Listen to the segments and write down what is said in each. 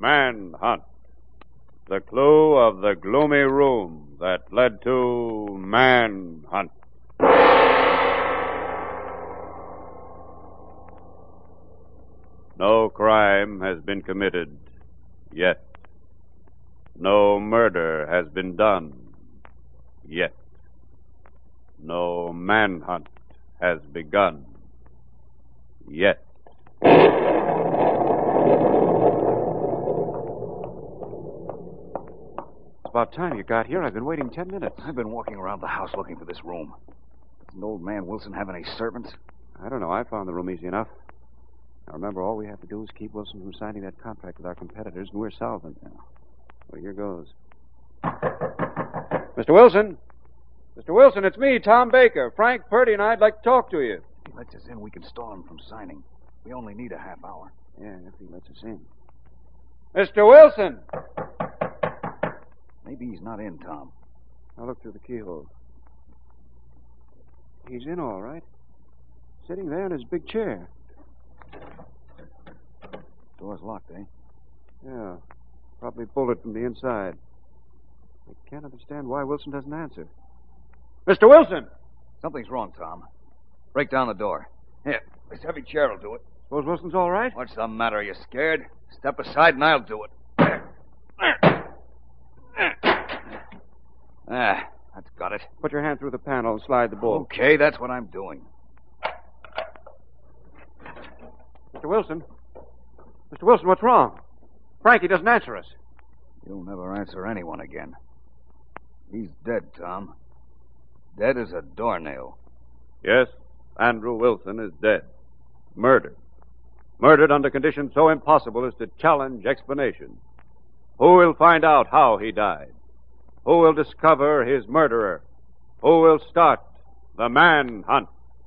Manhunt. The clue of the gloomy room that led to Manhunt. No crime has been committed yet. No murder has been done yet. No manhunt has begun yet. It's about time you got here. I've been waiting 10 minutes. I've been walking around the house looking for this room. Doesn't old man Wilson have any servants? I don't know. I found the room easy enough. Now, remember, all we have to do is keep Wilson from signing that contract with our competitors, and we're solvent. Well, here goes. Mr. Wilson! Mr. Wilson, it's me, Tom Baker. Frank Purdy and I'd like to talk to you. If he lets us in, we can stall him from signing. We only need a half hour. Yeah, if he lets us in. Mr. Wilson! Maybe he's not in, Tom. I'll look through the keyhole. He's in all right. Sitting there in his big chair. Door's locked, eh? Yeah. Probably bolted from the inside. I can't understand why Wilson doesn't answer. Mr. Wilson! Something's wrong, Tom. Break down the door. Here, this heavy chair will do it. Suppose Wilson's all right? What's the matter? Are you scared? Step aside and I'll do it. That's got it. Put your hand through the panel and slide the bolt. Okay, that's what I'm doing. Mr. Wilson? Mr. Wilson, what's wrong? Frankie doesn't answer us. You'll never answer anyone again. He's dead, Tom. Dead as a doornail. Yes, Andrew Wilson is dead. Murdered. Murdered under conditions so impossible as to challenge explanation. Who will find out how he died? Who will discover his murderer? Who will start the manhunt?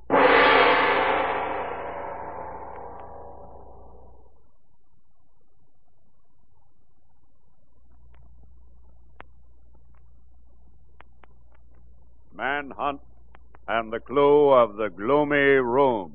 Manhunt and the clue of the gloomy room.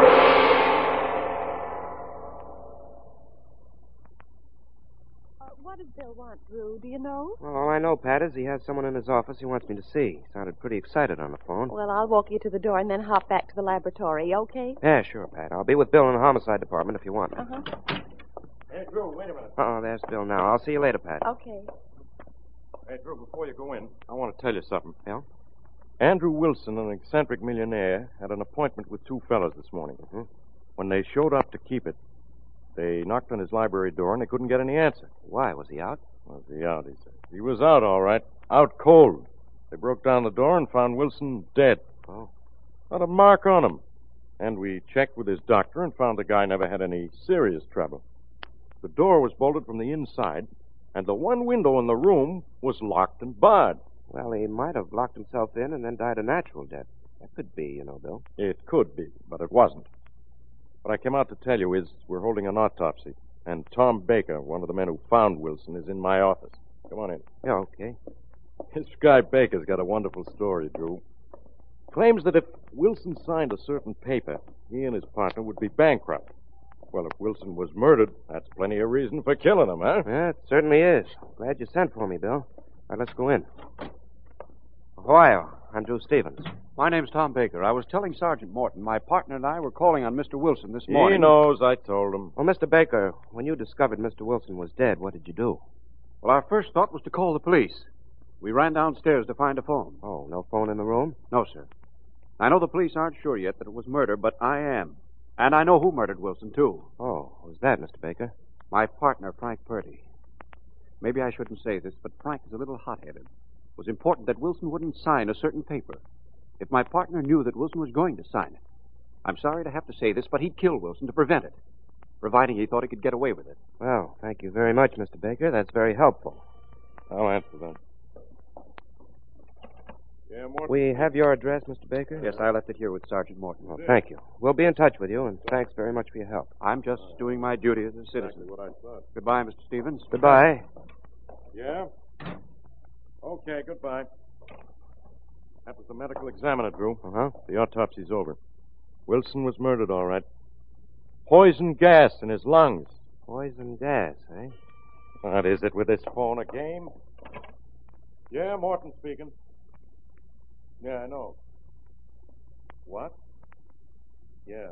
What does Bill want, Drew? Do you know? Well, all I know, Pat, is he has someone in his office he wants me to see. Sounded pretty excited on the phone. Well, I'll walk you to the door and then hop back to the laboratory, okay? Yeah, sure, Pat. I'll be with Bill in the homicide department if you want me. Uh-huh. Hey, Drew, wait a minute. Uh-oh, there's Bill now. I'll see you later, Pat. Okay. Hey, Drew, before you go in, I want to tell you something. Yeah? Andrew Wilson, an eccentric millionaire, had an appointment with two fellas this morning. Mm-hmm. When they showed up to keep it, they knocked on his library door and they couldn't get any answer. Why? Was he out? Was he out, he said. He was out, all right. Out cold. They broke down the door and found Wilson dead. Oh. Not a mark on him. And we checked with his doctor and found the guy never had any serious trouble. The door was bolted from the inside, and the one window in the room was locked and barred. Well, he might have locked himself in and then died a natural death. That could be, you know, Bill. It could be, but it wasn't. What I came out to tell you is we're holding an autopsy, and Tom Baker, one of the men who found Wilson, is in my office. Come on in. Yeah, okay. This guy Baker's got a wonderful story, Drew. Claims that if Wilson signed a certain paper, he and his partner would be bankrupt. Well, if Wilson was murdered, that's plenty of reason for killing him, huh? Yeah, it certainly is. Glad you sent for me, Bill. All right, let's go in. Ohio, I'm Drew Stevens. My name's Tom Baker. I was telling Sergeant Morton my partner and I were calling on Mr. Wilson this morning. He knows, I told him. Well, Mr. Baker, when you discovered Mr. Wilson was dead, what did you do? Well, our first thought was to call the police. We ran downstairs to find a phone. Oh, no phone in the room? No, sir. I know the police aren't sure yet that it was murder, but I am. And I know who murdered Wilson, too. Oh, who's that, Mr. Baker? My partner, Frank Purdy. Maybe I shouldn't say this, but Frank is a little hot-headed. It was important that Wilson wouldn't sign a certain paper. If my partner knew that Wilson was going to sign it, I'm sorry to have to say this, but he'd kill Wilson to prevent it, providing he thought he could get away with it. Well, thank you very much, Mr. Baker. That's very helpful. I'll answer that. Yeah, Morton? We have your address, Mr. Baker? Yes, I left it here with Sergeant Morton. Well, thank you. We'll be in touch with you, and thanks very much for your help. I'm just doing my duty as a citizen. Exactly what I thought. Goodbye, Mr. Stevens. Goodbye. Yeah? Okay, goodbye. That was the medical examiner, Drew. Uh-huh. The autopsy's over. Wilson was murdered, all right. Poison gas in his lungs. Poison gas, eh? What is it with this phone, a game? Yeah, Morton speaking. Yeah, I know. What? Yeah.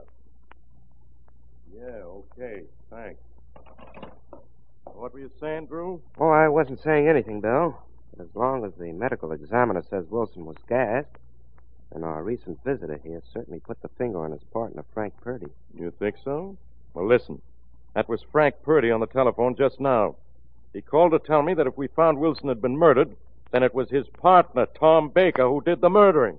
Yeah, okay. Thanks. What were you saying, Drew? Oh, I wasn't saying anything, Bill. But as long as the medical examiner says Wilson was gassed, then our recent visitor here certainly put the finger on his partner, Frank Purdy. You think so? Well, listen. That was Frank Purdy on the telephone just now. He called to tell me that if we found Wilson had been murdered, then it was his partner, Tom Baker, who did the murdering.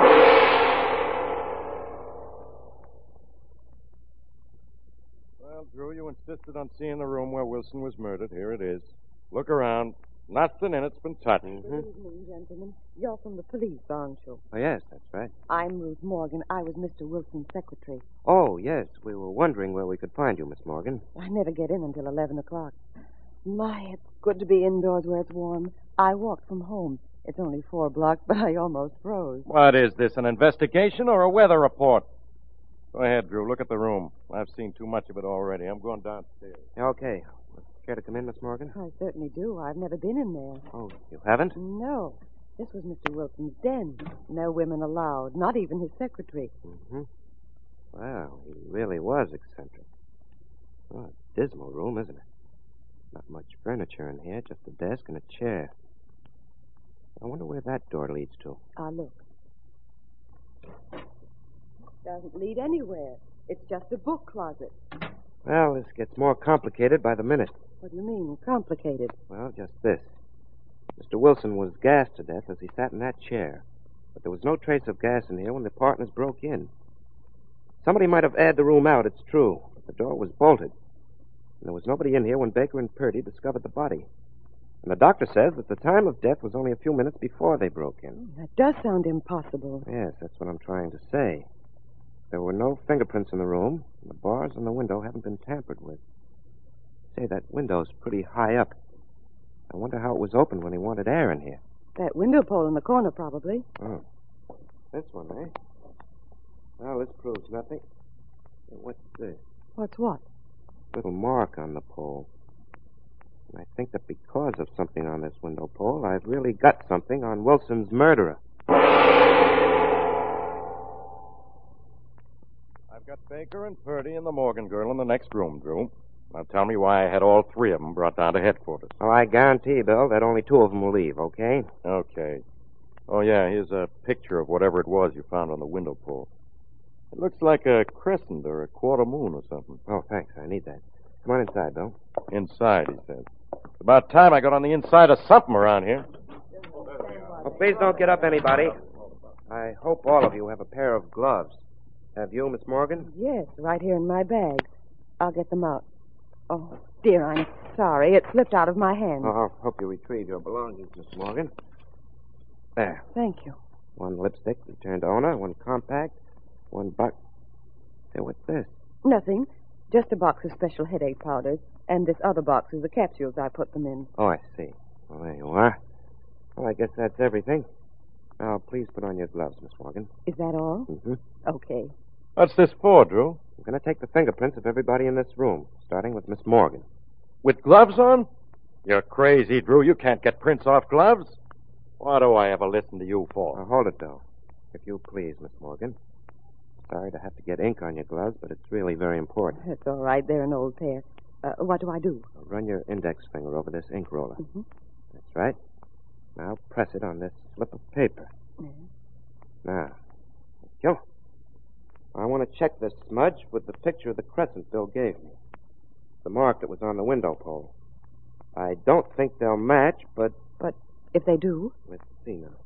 Well, Drew, you insisted on seeing the room where Wilson was murdered. Here it is. Look around. Nothing in it's been touched. Good evening, gentlemen. You're from the police, aren't you? Oh, yes, that's right. I'm Ruth Morgan. I was Mr. Wilson's secretary. Oh, yes. We were wondering where we could find you, Miss Morgan. I never get in until 11 o'clock. My, it's good to be indoors where it's warm. I walked from home. It's only 4 blocks, but I almost froze. What is this, an investigation or a weather report? Go ahead, Drew. Look at the room. I've seen too much of it already. I'm going downstairs. Okay. Care to come in, Miss Morgan? I certainly do. I've never been in there. Oh, you haven't? No. This was Mr. Wilson's den. No women allowed, not even his secretary. Mm-hmm. Well, he really was eccentric. Oh, a dismal room, isn't it? Not much furniture in here, just a desk and a chair. I wonder where that door leads to. Look. Doesn't lead anywhere. It's just a book closet. Well, this gets more complicated by the minute. What do you mean, complicated? Well, just this. Mr. Wilson was gassed to death as he sat in that chair. But there was no trace of gas in here when the partners broke in. Somebody might have aired the room out, it's true. But the door was bolted. And there was nobody in here when Baker and Purdy discovered the body. And the doctor says that the time of death was only a few minutes before they broke in. That does sound impossible. Yes, that's what I'm trying to say. There were no fingerprints in the room, and the bars on the window haven't been tampered with. Say, that window's pretty high up. I wonder how it was opened when he wanted air in here. That window pole in the corner, probably. Oh. This one, eh? Well, this proves nothing. What's this? What's what? Little mark on the pole. And I think that because of something on this window pole, I've really got something on Wilson's murderer. I've got Baker and Purdy and the Morgan girl in the next room, Drew. Now tell me why I had all 3 of them brought down to headquarters. Oh, I guarantee, Bill, that only 2 of them will leave, okay? Okay. Oh, yeah, here's a picture of whatever it was you found on the window pole. It looks like a crescent or a quarter moon or something. Oh, thanks. I need that. Come on inside, Bill. Inside, he says. It's about time I got on the inside of something around here. Oh, please don't get up, anybody. I hope all of you have a pair of gloves. Have you, Miss Morgan? Yes, right here in my bag. I'll get them out. Oh, dear, I'm sorry. It slipped out of my hand. Oh, I'll help you retrieve your belongings, Miss Morgan. There. Thank you. 1 lipstick, returned to owner. 1 compact. 1 box. Say, what's this? Nothing. Just a box of special headache powders. And this other box is the capsules I put them in. Oh, I see. Well, there you are. Well, I guess that's everything. Now, please put on your gloves, Miss Morgan. Is that all? Mm-hmm. Okay. What's this for, Drew? I'm going to take the fingerprints of everybody in this room, starting with Miss Morgan. With gloves on? You're crazy, Drew. You can't get prints off gloves. What do I ever listen to you for? Now, hold it, Bill. If you please, Miss Morgan. Sorry to have to get ink on your gloves, but it's really very important. It's all right. They're an old pair. What do I do? Run your index finger over this ink roller. Mm-hmm. That's right. Now press it on this slip of paper. Mm-hmm. Now, thank you. I want to check this smudge with the picture of the crescent Bill gave me. The mark that was on the window pole. I don't think they'll match, but... But if they do? Let's see now.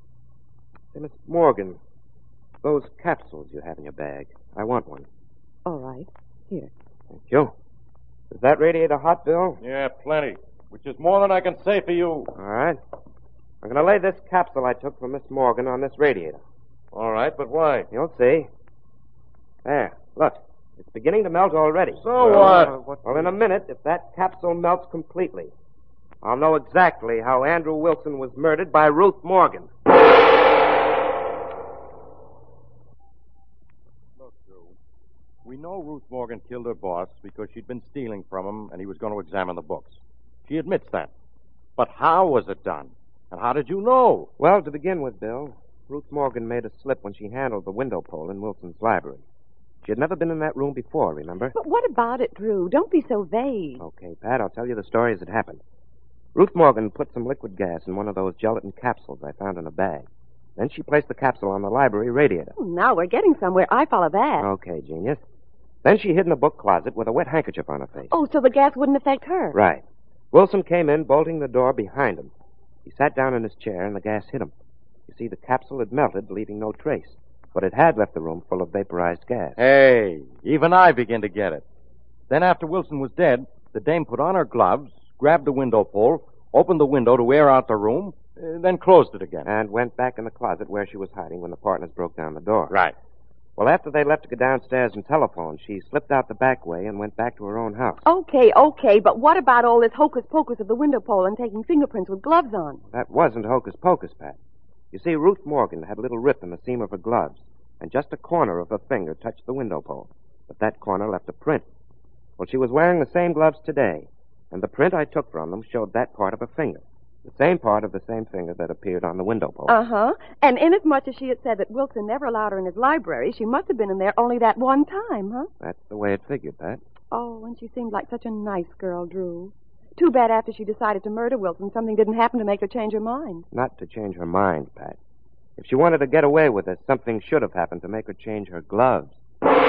Say, Miss Morgan, those capsules you have in your bag, I want one. All right. Here. Thank you. Is that radiator hot, Bill? Yeah, plenty. Which is more than I can say for you. All right. I'm going to lay this capsule I took from Miss Morgan on this radiator. All right, but why? You'll see. There, look. It's beginning to melt already. So what? Well, in a minute, if that capsule melts completely, I'll know exactly how Andrew Wilson was murdered by Ruth Morgan. Look, Drew, we know Ruth Morgan killed her boss because she'd been stealing from him and he was going to examine the books. She admits that. But how was it done? And how did you know? Well, to begin with, Bill, Ruth Morgan made a slip when she handled the window pole in Wilson's library. She had never been in that room before, remember? But what about it, Drew? Don't be so vague. Okay, Pat, I'll tell you the story as it happened. Ruth Morgan put some liquid gas in one of those gelatin capsules I found in a bag. Then she placed the capsule on the library radiator. Oh, now we're getting somewhere. I follow that. Okay, genius. Then she hid in a book closet with a wet handkerchief on her face. Oh, so the gas wouldn't affect her. Right. Wilson came in, bolting the door behind him. He sat down in his chair, and the gas hit him. You see, the capsule had melted, leaving no trace. But it had left the room full of vaporized gas. Hey, even I begin to get it. Then after Wilson was dead, the dame put on her gloves, grabbed the window pole, opened the window to air out the room, then closed it again. And went back in the closet where she was hiding when the partners broke down the door. Right. Well, after they left to go downstairs and telephone, she slipped out the back way and went back to her own house. Okay, but what about all this hocus-pocus of the window pole and taking fingerprints with gloves on? That wasn't hocus-pocus, Pat. You see, Ruth Morgan had a little rip in the seam of her gloves, and just a corner of her finger touched the window pole. But that corner left a print. Well, she was wearing the same gloves today, and the print I took from them showed that part of her finger. The same part of the same finger that appeared on the window pole. Uh-huh. And inasmuch as she had said that Wilson never allowed her in his library, she must have been in there only that one time, huh? That's the way it figured, Pat. Oh, and she seemed like such a nice girl, Drew. Too bad after she decided to murder Wilson, something didn't happen to make her change her mind. Not to change her mind, Pat. If she wanted to get away with it, something should have happened to make her change her gloves.